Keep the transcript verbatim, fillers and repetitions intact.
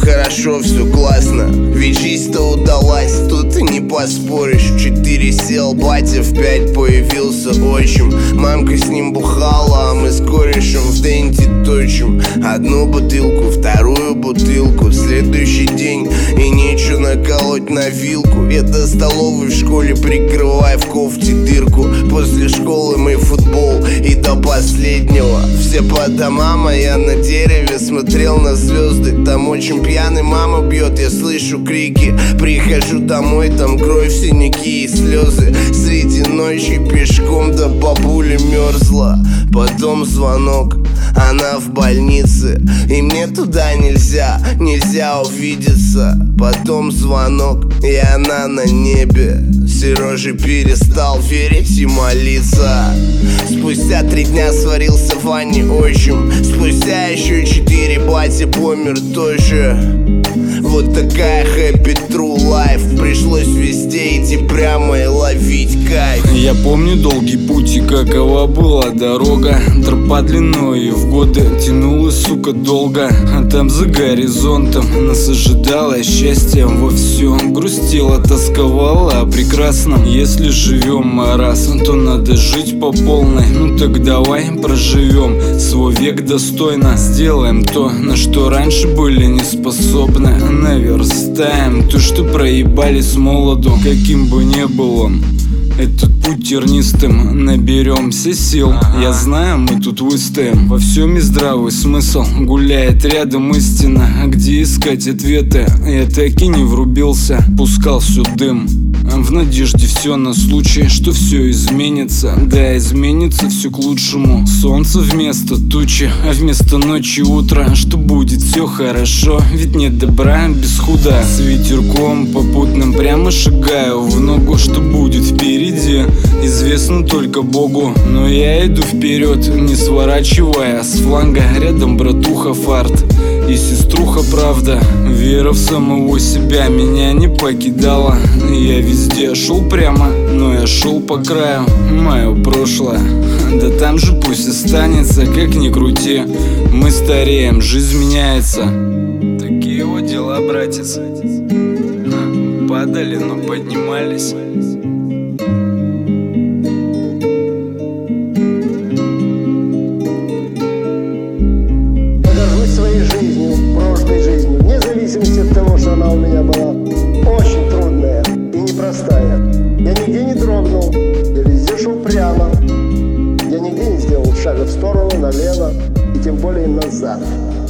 хорошо, все классно, ведь жизнь-то удалась, тут и не поспоришь. В четыре сел батя, в пять появился отчим. Мамка с ним бухала, а мы с корешем в денте точим. Одну бутылку, вторую бутылку, следующий день и нечего наколоть на вилку. Я до столовой в школе прикрываю в кофте дырку. После школы мы футбол и до последнего. Все по домам, а я на дереве смотрел на звезды. Там очень пьяный, мама бьет, я слышу крики. Прихожу домой, там кровь, синяки и слезы. Среди ночи пешком до бабули мерзла. Потом звонок, она в больнице, и мне туда нельзя, нельзя увидеться. Потом звонок, и она на небе. Сережа перестал верить и молиться. Спустя три дня сварился в ванне отчим. Спустя еще четыре батя помер тоже. Вот такая happy true life. Пришлось везде идти прямо и ловить кайф. Я помню долгий путь и какова была дорога. Тропа длиной и в годы тянулась, сука, долго. А там за горизонтом нас ожидало счастье во всем. Грустила, тосковала о прекрасном. Если живем раз, то надо жить по полной. Ну так давай проживем свой век достойно. Сделаем то, на что раньше были не способны. Наверстаем то, что проебали с молоду. Каким бы ни был он, этот путь тернистым, наберемся сил. Я знаю, мы тут выстоим. Во всем есть здравый смысл. Гуляет рядом истина, а где искать ответы? Я так и не врубился, пускал всю дым в надежде все на случай, что все изменится. Да, изменится все к лучшему. Солнце вместо тучи, а вместо ночи утро. Что будет все хорошо, ведь нет добра без худа. С ветерком попутным прямо шагаю в ногу. Что будет впереди, известно только Богу. Но я иду вперед, не сворачивая с фланга. Рядом братуха фарт и сеструха правда. Вера в самого себя меня не покидала. Я везде шел прямо, но я шел по краю. Мое прошлое, да там же пусть останется. Как ни крути, мы стареем, жизнь меняется. Такие вот дела, братец. Падали, но поднимались. Своей жизнью, прошлой жизнью, вне зависимости от того, что она у меня была очень трудная и непростая. Я нигде не дрогнул, я везде шел прямо. Я нигде не сделал шага в сторону, налево и тем более назад.